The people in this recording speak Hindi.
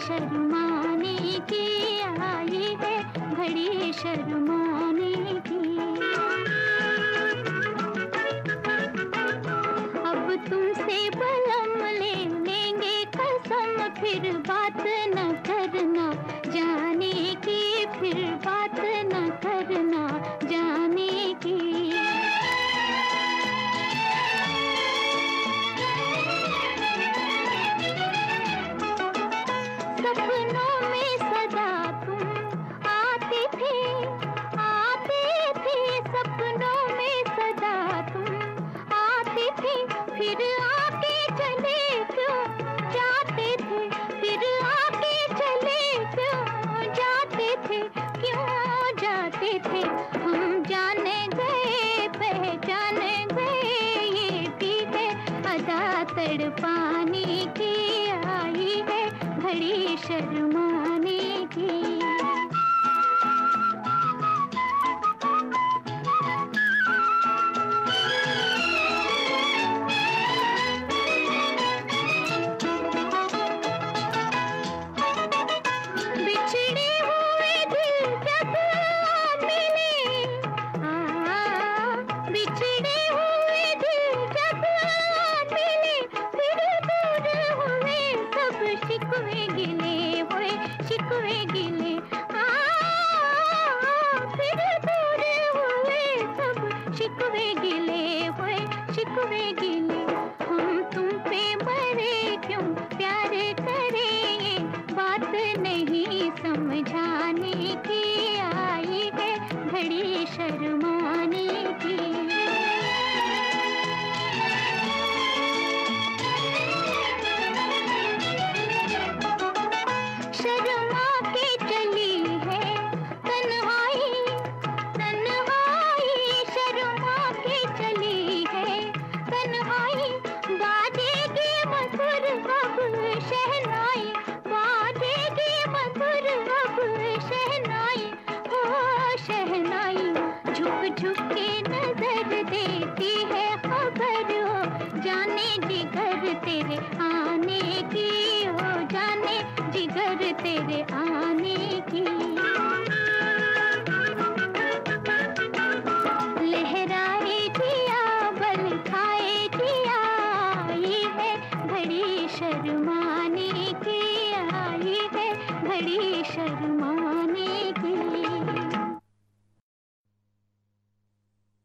शर्माने की आई है, घड़ी शर्माने की। अब तुमसे बलम ले लेंगे कसम, फिर बात न करना जाने की, फिर बात न करना जाने की। सपनों में सदा तुम आते थे, सपनों में सदा तुम आते थे, फिर आके चले क्यों जाते थे, फिर आके चले क्यों जाते थे, क्यों जाते थे। हम जाने गए पहचान गए, ये भी है अदा तड़पाने की आई है, घड़ी शर्माने की। बिछड़े हुए दिल जब मिले, बिछड़े हुए दिल जब मिले, फिर दूर हुए सब शिकवे गिले, हुए शिकवे गिले। फिर दूर हुए सब शिकवे गिले, हुए शिकवे गिले। हम तुम पे मरे क्यों प्यार करे, ये बात नहीं समझाने की आई है, घड़ी शर्माने की। शर्मा के चली है तन्हाई, तन्हाई शर्मा के चली है तन्हाई, बाजेगी मधुर अब शहनाई, बाजेगी मधुर अब शहनाई, हो शहनाई। झुक झुक के नजर देती है खबर, हो जाने जिगर तेरे आने की, हो जाने जिगर तेरे आने की। लहराए जिया बल खाए जिया, आई है घड़ी शर्माने की आई है, घड़ी शर्मा।